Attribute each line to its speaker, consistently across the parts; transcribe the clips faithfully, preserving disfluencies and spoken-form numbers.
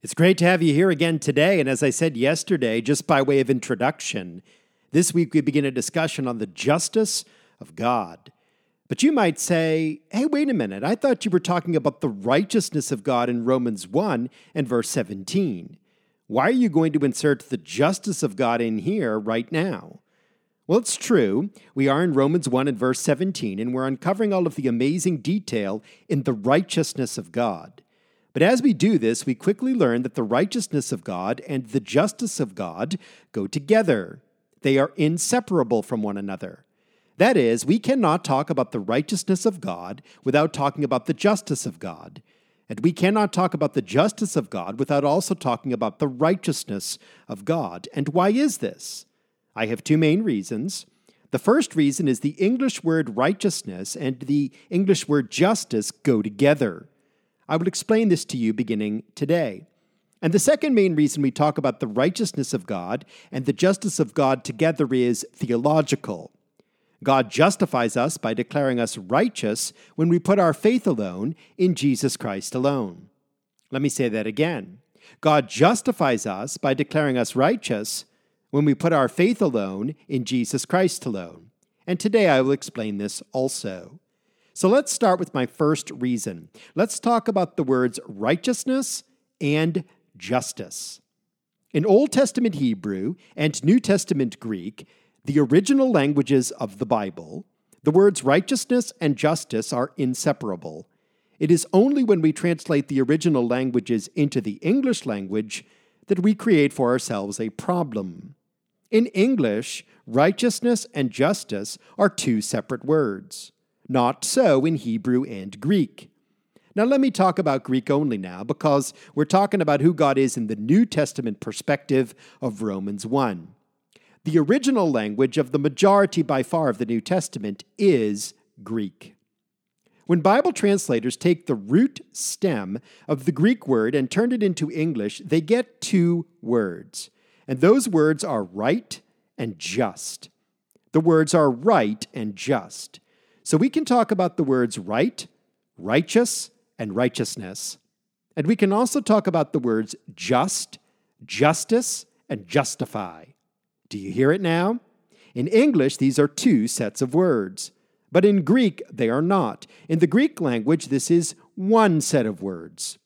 Speaker 1: It's great to have you here again today, and as I said yesterday, just by way of introduction, this week we begin a discussion on the justice of God. But you might say, hey, wait a minute, I thought you were talking about the righteousness of God in Romans one and verse seventeen. Why are you going to insert the justice of God in here right now? Well, it's true. We are in Romans one and verse seventeen, and we're uncovering all of the amazing detail in the righteousness of God. But as we do this, we quickly learn that the righteousness of God and the justice of God go together. They are inseparable from one another. That is, we cannot talk about the righteousness of God without talking about the justice of God. And we cannot talk about the justice of God without also talking about the righteousness of God. And why is this? I have two main reasons. The first reason is the English word righteousness and the English word justice go together. I will explain this to you beginning today. And the second main reason we talk about the righteousness of God and the justice of God together is theological. God justifies us by declaring us righteous when we put our faith alone in Jesus Christ alone. Let me say that again. God justifies us by declaring us righteous when we put our faith alone in Jesus Christ alone. And today I will explain this also. So let's start with my first reason. Let's talk about the words righteousness and justice. In Old Testament Hebrew and New Testament Greek, the original languages of the Bible, the words righteousness and justice are inseparable. It is only when we translate the original languages into the English language that we create for ourselves a problem. In English, righteousness and justice are two separate words. Not so in Hebrew and Greek. Now let me talk about Greek only now, because we're talking about who God is in the New Testament perspective of Romans one. The original language of the majority by far of the New Testament is Greek. When Bible translators take the root stem of the Greek word and turn it into English, they get two words. And those words are right and just. The words are right and just. So we can talk about the words right, righteous, and righteousness. And we can also talk about the words just, justice, and justify. Do you hear it now? In English, these are two sets of words. But in Greek, they are not. In the Greek language, this is one set of words.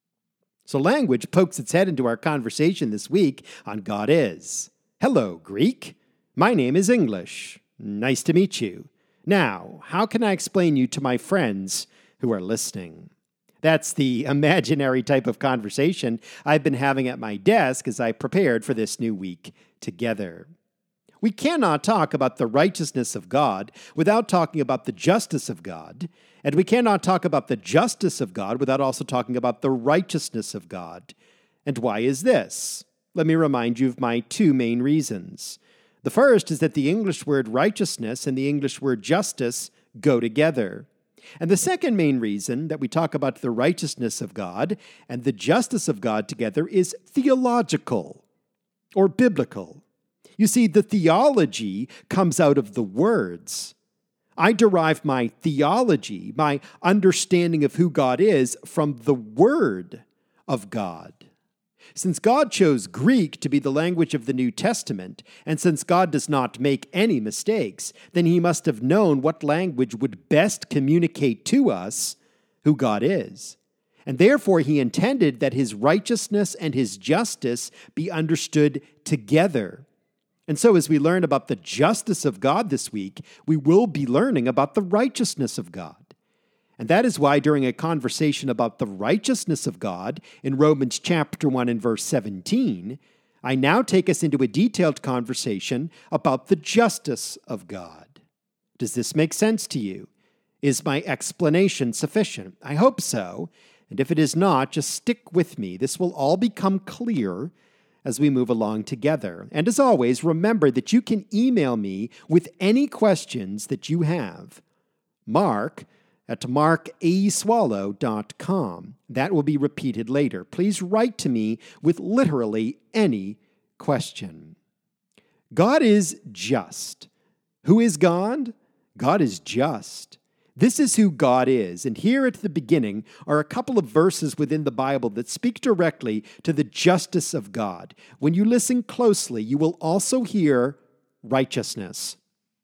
Speaker 1: So language pokes its head into our conversation this week on God Is. Hello, Greek. My name is English. Nice to meet you. Now, how can I explain you to my friends who are listening? That's the imaginary type of conversation I've been having at my desk as I prepared for this new week together. We cannot talk about the righteousness of God without talking about the justice of God, and we cannot talk about the justice of God without also talking about the righteousness of God. And why is this? Let me remind you of my two main reasons. The first is that the English word righteousness and the English word justice go together. And the second main reason that we talk about the righteousness of God and the justice of God together is theological or biblical. You see, the theology comes out of the words. I derive my theology, my understanding of who God is, from the Word of God. Since God chose Greek to be the language of the New Testament, and since God does not make any mistakes, then he must have known what language would best communicate to us who God is. And therefore he intended that his righteousness and his justice be understood together. And so as we learn about the justice of God this week, we will be learning about the righteousness of God. And that is why during a conversation about the righteousness of God in Romans chapter one and verse seventeen, I now take us into a detailed conversation about the justice of God. Does this make sense to you? Is my explanation sufficient? I hope so. And if it is not, just stick with me. This will all become clear as we move along together. And as always, remember that you can email me with any questions that you have. Mark at mark a swallow dot com. That will be repeated later. Please write to me with literally any question. God is just. Who is God? God is just. This is who God is, and here at the beginning are a couple of verses within the Bible that speak directly to the justice of God. When you listen closely, you will also hear righteousness.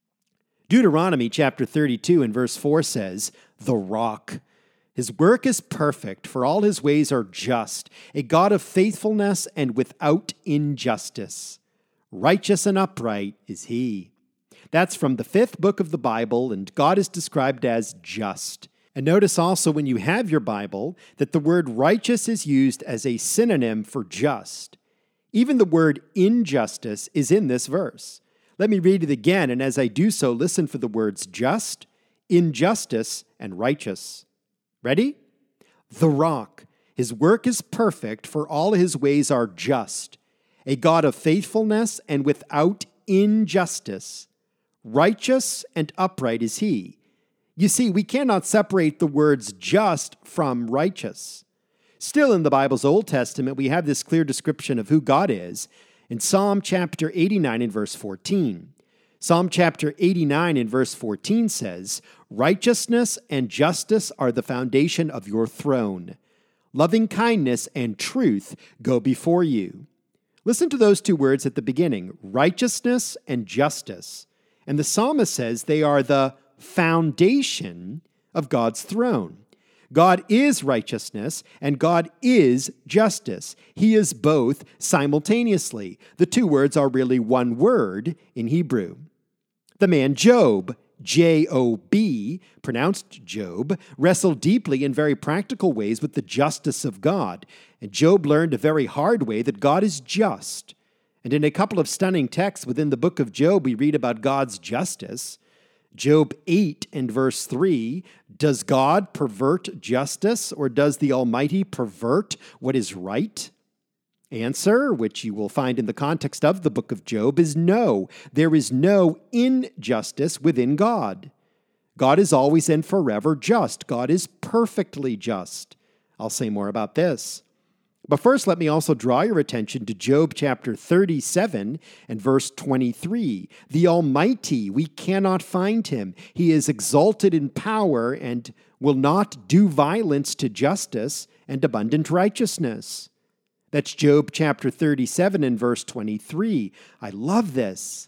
Speaker 1: Deuteronomy chapter thirty-two and verse four says, "The rock. His work is perfect, for all his ways are just, a God of faithfulness and without injustice. Righteous and upright is he." That's from the fifth book of the Bible, and God is described as just. And notice also when you have your Bible that the word righteous is used as a synonym for just. Even the word injustice is in this verse. Let me read it again, and as I do so, listen for the words just, injustice, and righteous. Ready? The rock. His work is perfect, for all his ways are just. A God of faithfulness and without injustice. Righteous and upright is he. You see, we cannot separate the words just from righteous. Still, in the Bible's Old Testament, we have this clear description of who God is in Psalm chapter eighty-nine and verse fourteen. Psalm chapter eighty-nine and verse fourteen says, "Righteousness and justice are the foundation of your throne. Loving kindness and truth go before you." Listen to those two words at the beginning, righteousness and justice. And the psalmist says they are the foundation of God's throne. God is righteousness and God is justice. He is both simultaneously. The two words are really one word in Hebrew. The man Job, J O B, pronounced Job, wrestled deeply in very practical ways with the justice of God. And Job learned a very hard way that God is just. And in a couple of stunning texts within the book of Job, we read about God's justice. Job eight and verse three, "Does God pervert justice, or does the Almighty pervert what is right?" Answer, which you will find in the context of the book of Job, is no. There is no injustice within God. God is always and forever just. God is perfectly just. I'll say more about this. But first, let me also draw your attention to Job chapter thirty-seven and verse twenty-three. The Almighty, we cannot find him. He is exalted in power and will not do violence to justice and abundant righteousness. That's Job chapter thirty-seven and verse twenty-three. I love this.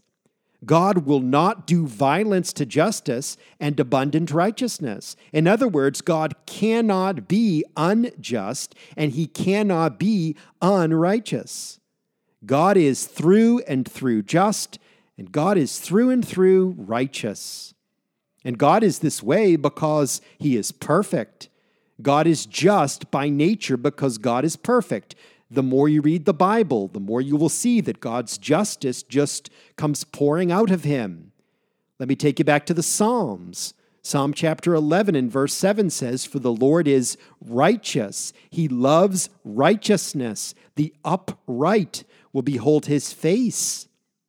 Speaker 1: God will not do violence to justice and abundant righteousness. In other words, God cannot be unjust and he cannot be unrighteous. God is through and through just, and God is through and through righteous. And God is this way because he is perfect. God is just by nature because God is perfect. The more you read the Bible, the more you will see that God's justice just comes pouring out of him. Let me take you back to the Psalms. Psalm chapter eleven and verse seven says, "For the Lord is righteous. He loves righteousness. The upright will behold his face."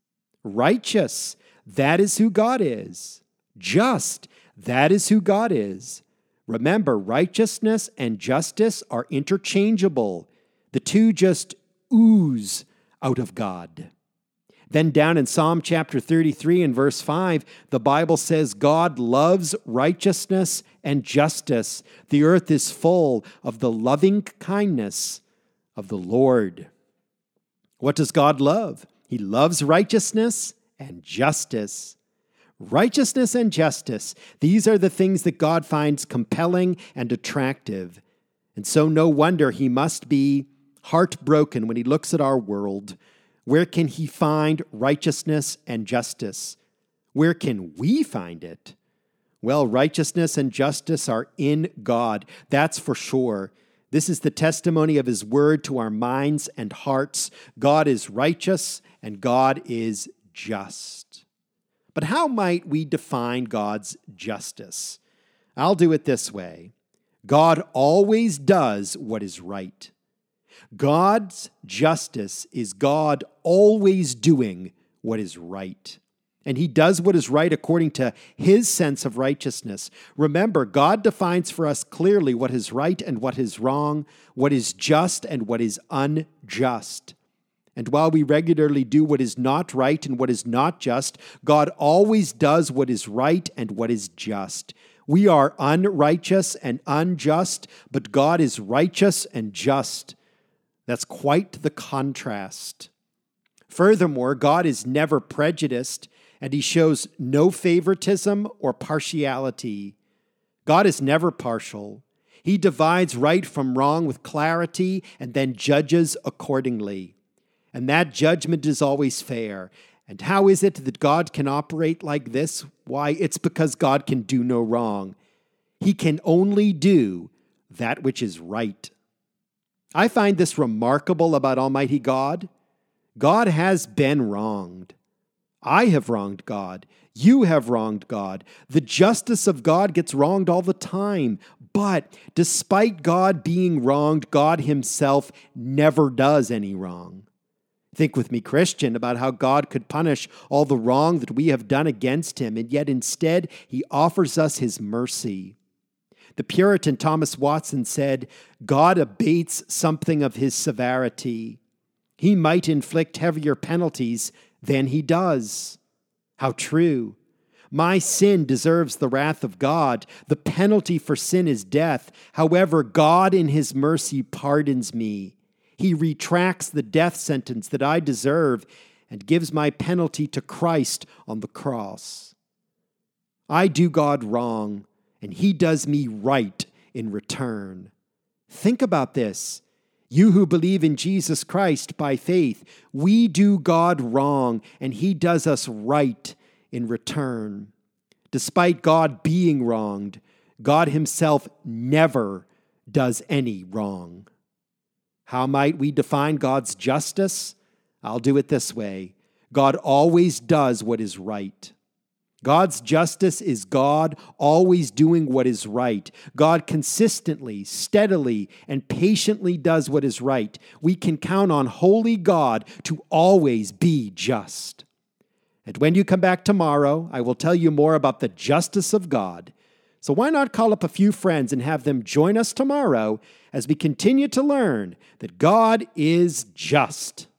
Speaker 1: Righteous, that is who God is. Just, that is who God is. Remember, righteousness and justice are interchangeable. The two just ooze out of God. Then down in Psalm chapter thirty-three and verse five, the Bible says God loves righteousness and justice. The earth is full of the loving kindness of the Lord. What does God love? He loves righteousness and justice. Righteousness and justice, these are the things that God finds compelling and attractive. And so no wonder he must be heartbroken when he looks at our world. Where can he find righteousness and justice? Where can we find it? Well, righteousness and justice are in God, that's for sure. This is the testimony of his word to our minds and hearts. God is righteous and God is just. But how might we define God's justice? I'll do it this way. God always does what is right. God's justice is God always doing what is right. And he does what is right according to his sense of righteousness. Remember, God defines for us clearly what is right and what is wrong, what is just and what is unjust. And while we regularly do what is not right and what is not just, God always does what is right and what is just. We are unrighteous and unjust, but God is righteous and just. That's quite the contrast. Furthermore, God is never prejudiced, and he shows no favoritism or partiality. God is never partial. He divides right from wrong with clarity and then judges accordingly. And that judgment is always fair. And how is it that God can operate like this? Why, it's because God can do no wrong. He can only do that which is right. I find this remarkable about Almighty God. God has been wronged. I have wronged God. You have wronged God. The justice of God gets wronged all the time. But despite God being wronged, God himself never does any wrong. Think with me, Christian, about how God could punish all the wrong that we have done against him, and yet instead he offers us his mercy. The Puritan Thomas Watson said, God abates something of his severity. He might inflict heavier penalties than he does. How true. My sin deserves the wrath of God. The penalty for sin is death. However, God in his mercy pardons me. He retracts the death sentence that I deserve and gives my penalty to Christ on the cross. I do God wrong, and he does me right in return. Think about this. You who believe in Jesus Christ by faith, we do God wrong, and he does us right in return. Despite God being wronged, God himself never does any wrong. How might we define God's justice? I'll do it this way. God always does what is right. God's justice is God always doing what is right. God consistently, steadily, and patiently does what is right. We can count on holy God to always be just. And when you come back tomorrow, I will tell you more about the justice of God. So why not call up a few friends and have them join us tomorrow as we continue to learn that God is just.